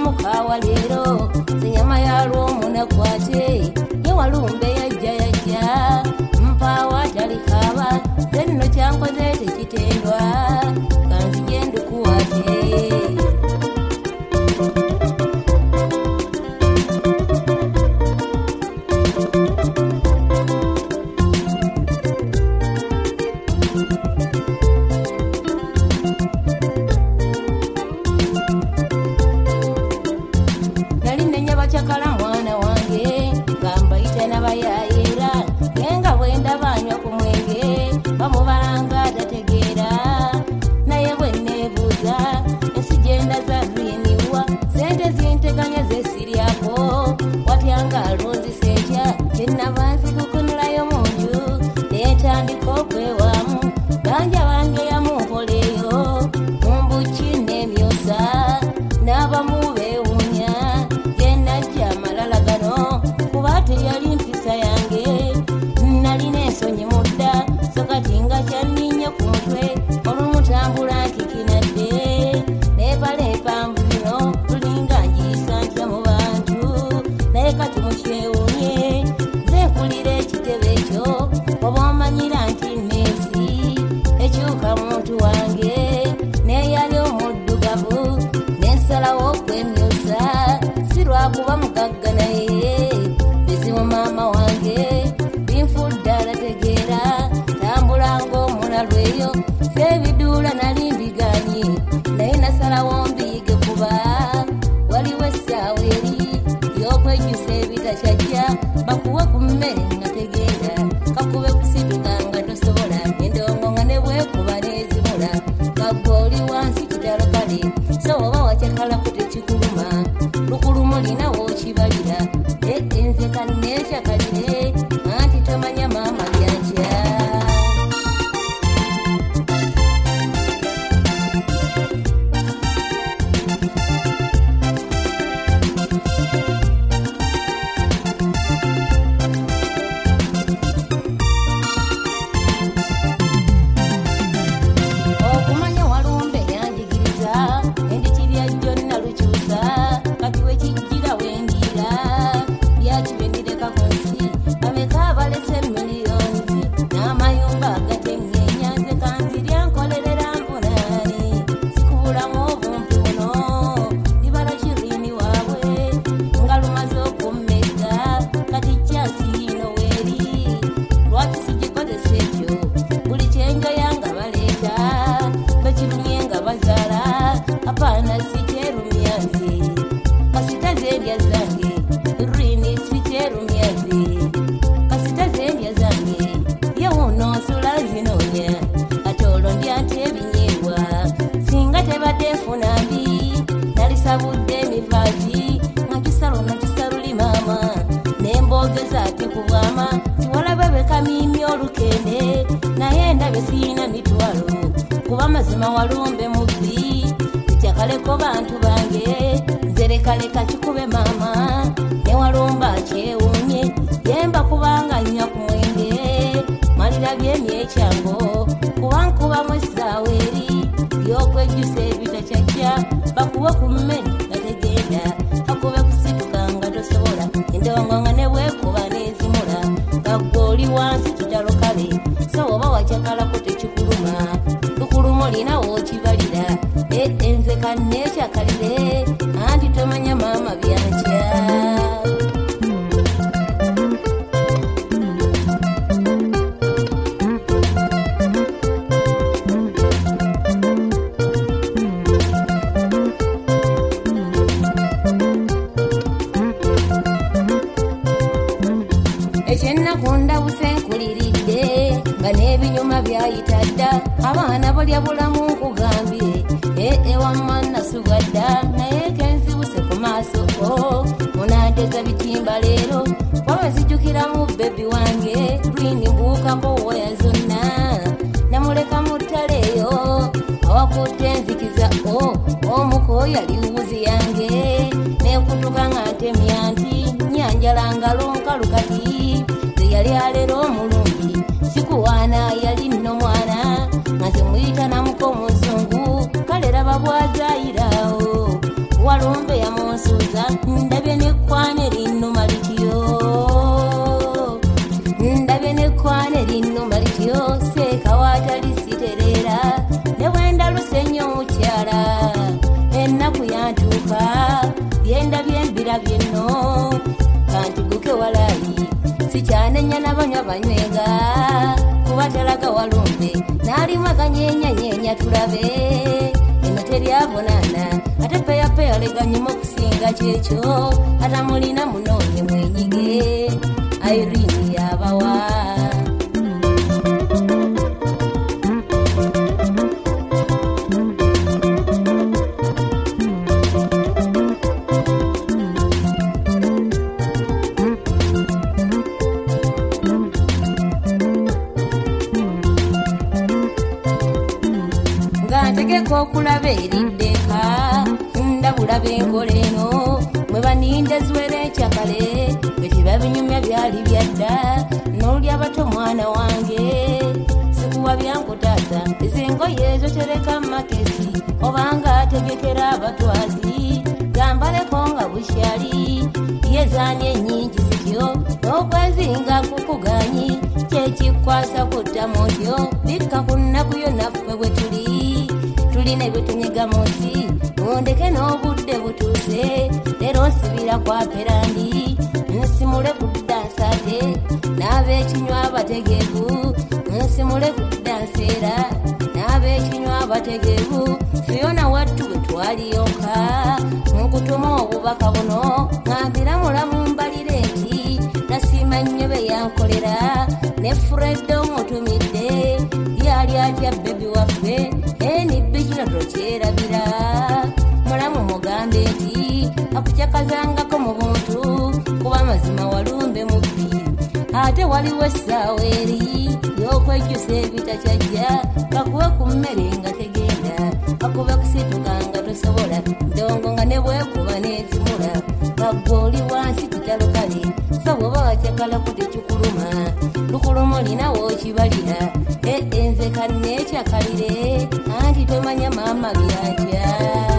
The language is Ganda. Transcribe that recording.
mukawa lero senyama ya lumu nakwate ye Walumbe yajja mpawa talikaba zenno kyankoze tekitendwa kanzije ndukuwate chakala mwana wange gamba itena bayayira yenga bwenda banywa ku mwenge bamubalanga dategera naye bwenebuza ensijenda za riniwa sente zinteganya zesiriako watyanga alunzi senja kinabanzi kukunulayo munju netandika okwewamu banja bange yamukoleyo mumbuki nemyosa n'abamubewunya malala gano kubate yali mpisa yange nalina ensonyi mudda sokatinga kyaninya ku mutwe olumutambula nkikinadde nebala empanvu zino tulinga njiyisa ntya mu bantu naye kati mukyewunye zenkulira ekitebe ekyo oba omanyira nti neesi ekyuka muntu wange neyali omuddugavu nensalawo okwemyosa sirwakuba mugagga naye bizibu maama wange binfuddala tegeera tambulanga omulalweyo sebiduula nali mbiganyi naye nasalawo mbiyige kuba waliwo essaawa eri y'okwejjusa ebitakyajja bakuwe ku mmere nga tegeera kakube kusituka nga tosobola endongo nga ne bwekuba n'ezimula gagga oli wansi kitalo kale so oba wakyakalaku tekikuluma lukulumu linawo kibalira enze kanneekyakalire anti tomanya maama byanja okumanya Walumbe yanjigiriza endikirya jjonna lukyusa kati wekijjira wendiira byakibendeka ku nsi bameka balese miliyoni n'amayumba agateŋŋeenya nze kanzirya nkolerera nvunaani sikubulamu obumpi buno libala kirini waabwe nga lumaze okummega kati kyasiino weeri lwaki sigikozesa ekyo buli kyenjoya nga baleeta bakirumye nga bazaala apaana sikyerumya nze kasita zendya zange rini sikyerumya nze kasita zendya zange yewuno nsula zinoonya ate olwo ndya nti ebinyeebwa singa tebadde nfuna mbi nalisabudde emivaati nga kisalo nakisaluli maama nembogeza ati ku bwama tiwalabe bekamimya olukende naye ndabe siina mitwalo kuba mazima Walumbe mubbi tikyakaleko bantu bange nze lekaleka kikube maama ne Walumbe akyewunye yemba kubanga nnywa ku mwenge malira byemyekyango kuba nkubamu essaawa eri y'okwejjusa ebitakyajja bakuwe ku mmere nga tegenda kakube kusituka nga tosobola endongo nga ne bwekuba n'ezimula gagga oli wansi kitalo kale so oba wakyakalako tekikuluma lukulumu linawo kibalira enze kanneekyakalire anti tomanya maama byanja ekyennaku ndabuse nkuliridde nga n'ebinyuma byayita dda abaana balya bulamu nkugambye ewamma nasugadda naye kenzibuse ku maaso munaateza bitimba leero waba zijjukiramu bebi wange lwini mbuukako woya zonna namuleka mu ttale eyo awakutte enzikiza omuko yali wuzi yange nekutuka nga ntemya nti nyanjala lonkalu kati zeyali alero omulungi sikuwaana yali nno mwana nga temuyita namuko muzungu kale raba bwazayirawo Walumbe ya ndabye nno kanti guke walayi sikyanenya n'abanywa banywega kubatalaga walumbe n'alimaganyenya tulabe eno teryabonana ate peyapeya leganyuma okusinga kyekyo atamulina munoonye mwenyige Irene yabawa okulaba eriddeka ndabula benkola eno mwe baninda ziwera ekyakale bwetiba binyumya byali byadda n'oluli abato mwana wange sikuwa byankutaasa ezengoye ezo tereka makesi obanga ategekera abatwazi gambaleko nga bukyali yezaanye ennyingi zityo n'okwezinga kukuganyi kyekikwasa kutta mutyo bikka ku nnaku yo naffe bwe tulina ebyetunyiga munsi ondeke n'obudde butuuse leero nsibira kwa perandi nsimule kuddansate n'abeekinywa abategeevu nsimule kuddanseera n'abeekinywa abategeevu Fiona wattu bwe twaliyonka nkutuma obubaka buno ngambira mulamu mbalire nti nasiima nnyo be yankolera ne Freddo mutumidde yali atya bebi waffe enibikino tokyerabira mulamu mugambe nti akukyakazangako mu buntu kuba mazima walumbe mubbi ate waliwo essaawa eri y'okwejjusa ebitakyajja kakuwe ku mmere nga tegenda kakube kusituka nga tosobola ndongo nga ne bwekuba n'ezimula gagwe oli wansi kitalukale so bw'oba wakyakalaku tekikuluma lukuluma olinawo okibalira nze kanneekyakalire anti tomanya maama byatya